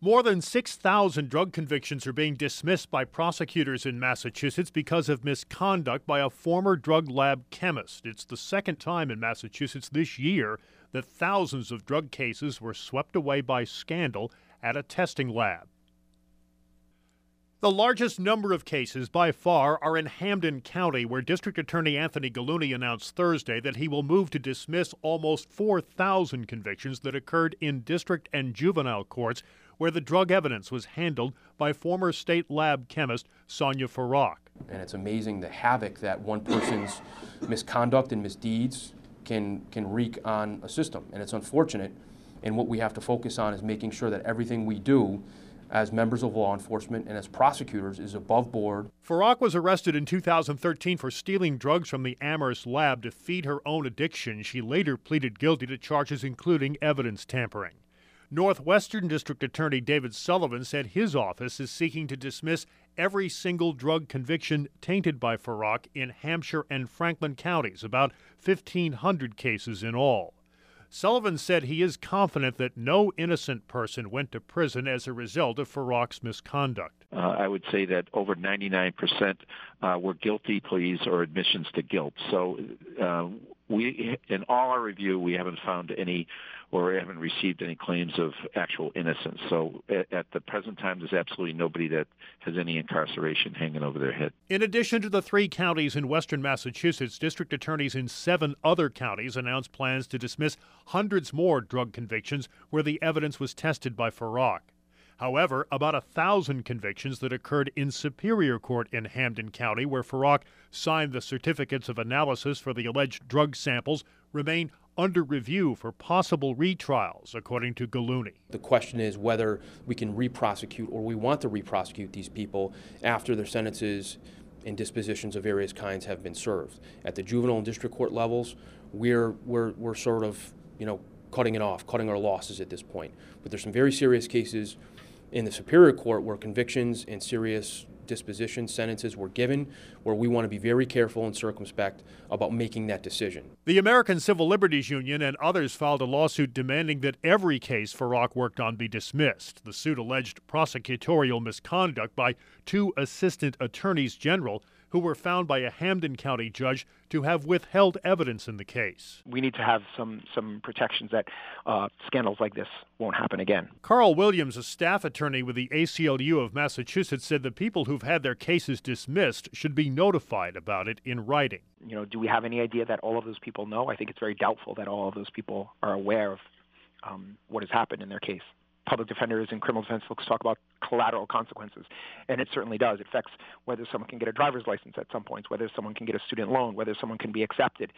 More than 6,000 drug convictions are being dismissed by prosecutors in Massachusetts because of misconduct by a former drug lab chemist. It's the second time in Massachusetts this year that thousands of drug cases were swept away by scandal at a testing lab. The largest number of cases by far are in Hampden County, where District Attorney Anthony Gallooni announced Thursday that he will move to dismiss almost 4,000 convictions that occurred in district and juvenile courts, where the drug evidence was handled by former state lab chemist Sonia Farag. And it's amazing the havoc that one person's misconduct and misdeeds can wreak on a system. And it's unfortunate. And what we have to focus on is making sure that everything we do as members of law enforcement and as prosecutors is above board. Farag was arrested in 2013 for stealing drugs from the Amherst lab to feed her own addiction. She later pleaded guilty to charges including evidence tampering. Northwestern District Attorney David Sullivan said his office is seeking to dismiss every single drug conviction tainted by Farag in Hampshire and Franklin counties, about 1,500 cases in all. Sullivan said he is confident that no innocent person went to prison as a result of Farag's misconduct. I would say that over 99% were guilty pleas or admissions to guilt. So we, in all our review, we haven't found any or haven't received any claims of actual innocence. So at the present time, there's absolutely nobody that has any incarceration hanging over their head. In addition to the 3 counties in western Massachusetts, district attorneys in 7 other counties announced plans to dismiss hundreds more drug convictions where the evidence was tested by Farag. However, about 1,000 convictions that occurred in Superior Court in Hampden County, where Farag signed the certificates of analysis for the alleged drug samples, remain under review for possible retrials, according to Gallooni. The question is whether we can re-prosecute or we want to re-prosecute these people after their sentences and dispositions of various kinds have been served. At the juvenile and district court levels, we're sort of, cutting it off, cutting our losses at this point. But there's some very serious cases in the Superior Court where convictions and serious disposition sentences were given, where we want to be very careful and circumspect about making that decision. The American Civil Liberties Union and others filed a lawsuit demanding that every case Farag worked on be dismissed. The suit alleged prosecutorial misconduct by 2 assistant attorneys general who were found by a Hampden County judge to have withheld evidence in the case. We need to have some protections that scandals like this won't happen again. Carl Williams, a staff attorney with the ACLU of Massachusetts, said that people who've had their cases dismissed should be notified about it in writing. Do we have any idea that all of those people know? I think it's very doubtful that all of those people are aware of what has happened in their case. Public defenders and criminal defense folks talk about collateral consequences, and it certainly does. It affects whether someone can get a driver's license at some points, whether someone can get a student loan, whether someone can be accepted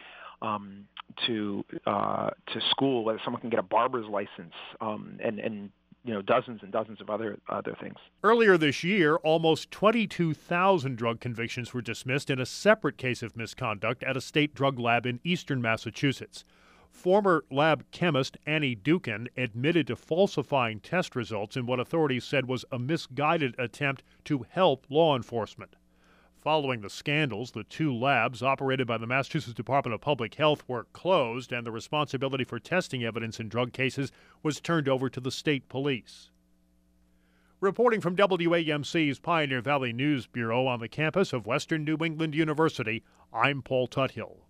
to school, whether someone can get a barber's license, and dozens and dozens of other things. Earlier this year, almost 22,000 drug convictions were dismissed in a separate case of misconduct at a state drug lab in eastern Massachusetts. Former lab chemist Annie Dukin admitted to falsifying test results in what authorities said was a misguided attempt to help law enforcement. Following the scandals, the 2 labs operated by the Massachusetts Department of Public Health were closed, and the responsibility for testing evidence in drug cases was turned over to the state police. Reporting from WAMC's Pioneer Valley News Bureau on the campus of Western New England University, I'm Paul Tuthill.